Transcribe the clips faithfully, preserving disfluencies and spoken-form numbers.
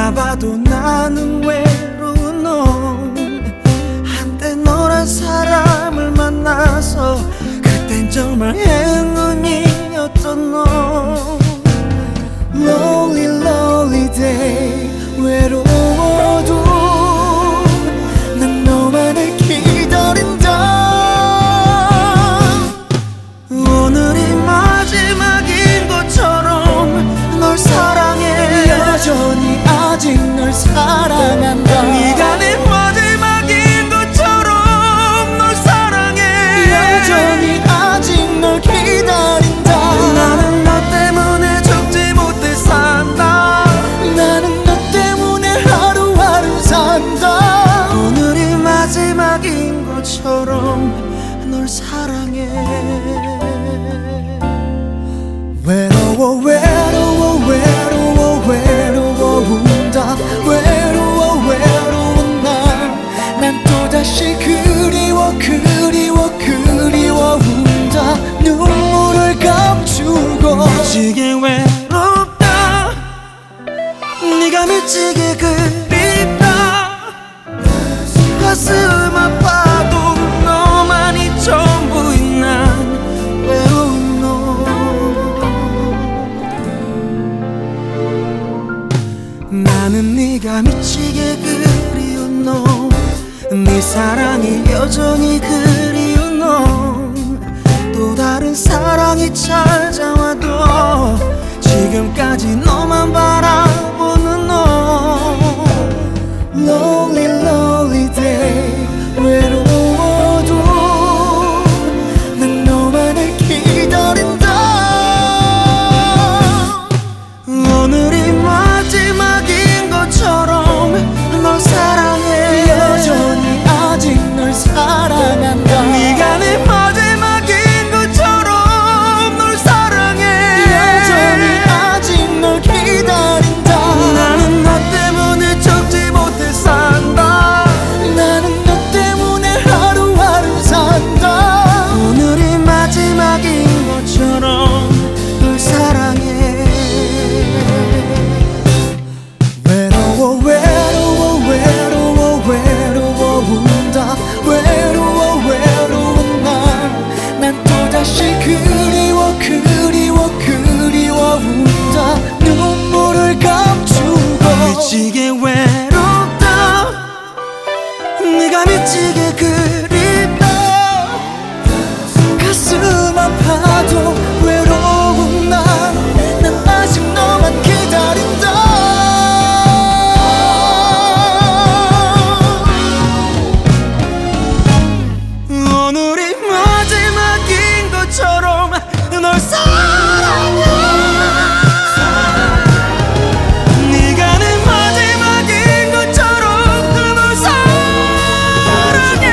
누가 봐도 나는 외로운 놈. 한때 너란 사람을 만나서 그땐 정말 행운이었던 너. Lonely lonely day, 외로워도 난 너만을 기다린다. 오늘이 마지막인 것처럼 널 사랑해. 여전히 아직 널 사랑한다. 네가 내 마지막인 것처럼 널 사랑해. 여전히 아직 널 기다린다. 나는 너 때문에 적지 못해 산다. 나는 너 때문에 하루하루 산다. 오늘이 마지막인 것처럼 널 사랑해. 외로워 외로워 외로워 외로워온다. 외로워 외로운 날 난 또다시 그리워 그리워 그리워온다. 눈물을 감추고 미치게 외롭다. 네가 미치게 그립다. 가슴 아파도 너만이 전부인 난 외로운 너. 나는 네가 미치게 그리운 너. 네 사랑이 여전히 그리운 너. 또 다른 사랑이 찾아와도 지금까지 너만 바라보는 너. Lonely lonely day, 외로워도 난 너만을 기다린다. 오늘이 마지막인 것처럼 널 사랑해. 여전히 아직 널 사랑한다. 네가 내 마지막인 것처럼 널 사랑해. 여전히 아직 널 기다린다. 나는 너 때문에 적지 못해 산다. 나는 너 때문에 하루하루 산다. 오늘이 마지막인 것처럼 널 사랑해. 외로워 외로워 외로워 외로워온다. 외로워 외로운 날 난 또다시 그리워 그리워 그리워온다. 눈물을 감추고 미치게 외롭다. 네가 미치게 그립다. 가슴 아파도 외로운 날 난 아직 너만 기다린다. 오늘이 마지막인 것처럼 널 사랑해. 네가 내 마지막인 것처럼 널 사랑해.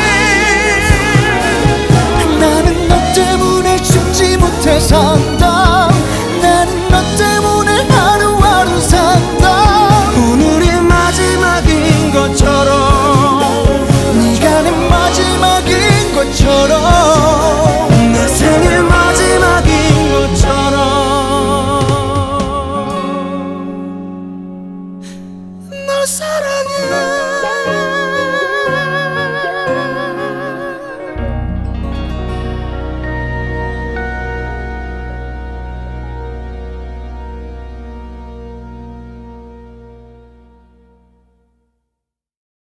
나는 너 때문에 죽지 못해 산다. 나는 너 때문에 하루하루 산다. 오늘이 마지막인 것처럼 네가 내 마지막인 것처럼 내 생일 마지막인 것처럼 널 사랑해.